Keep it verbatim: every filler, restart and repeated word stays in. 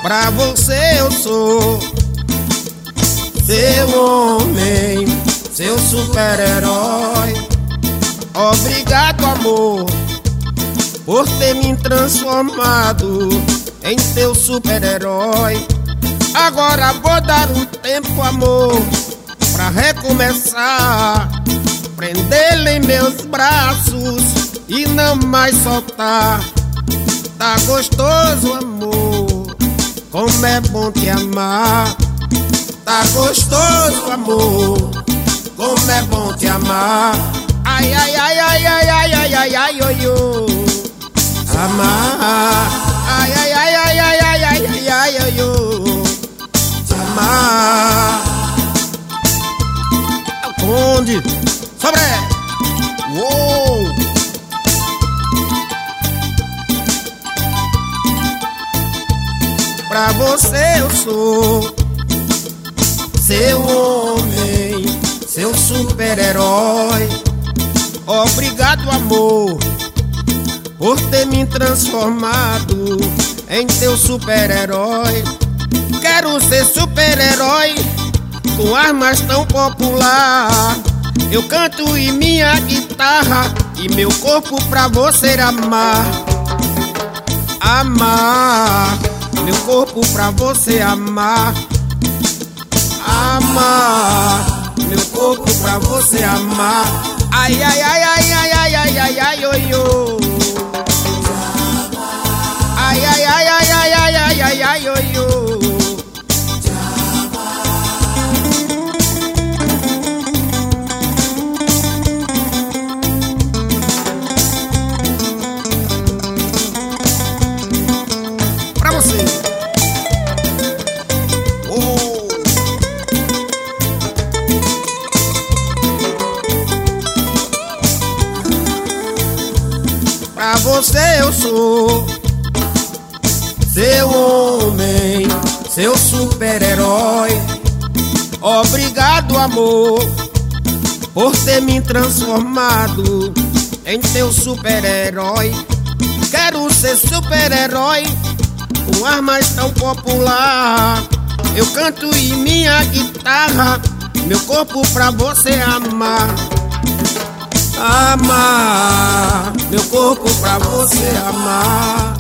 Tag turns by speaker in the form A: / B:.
A: Pra você eu sou seu homem, seu super-herói. Obrigado, amor, por ter me transformado em teu super-herói. Agora vou dar um tempo, amor, pra recomeçar, prendê-lo em meus braços e não mais soltar. Tá gostoso, amor, como é bom te amar. Tá gostoso, amor, como é bom te amar. Ai, ai, ai, ai, ai, ai, ai, ai, ai, oi, oi. Amar. Ai, ai, ai, ai, ai, ai, ai, ai, ai, ai, oi. Amar. Conde, sobre. Uou. Pra você eu sou seu homem, seu super-herói. Obrigado, amor, por ter me transformado em teu super-herói. Quero ser super-herói com armas tão popular. Eu canto em minha guitarra e meu corpo pra você amar. Amar, meu corpo pra você amar. Amar, meu corpo pra você amar. Ai, ai, ai, ai, ai, ai, ai, ai, ai, oi, oi. Ai, ai, ai, ai, ai, ai, ai, ai, ai, oi, oi. Pra você. Oh. Pra você eu sou seu homem, seu super-herói. Obrigado, amor, por ter me transformado em teu super-herói. Quero ser super-herói com armas tão popular. Eu canto em minha guitarra, meu corpo pra você amar. Amar, meu corpo pra você amar.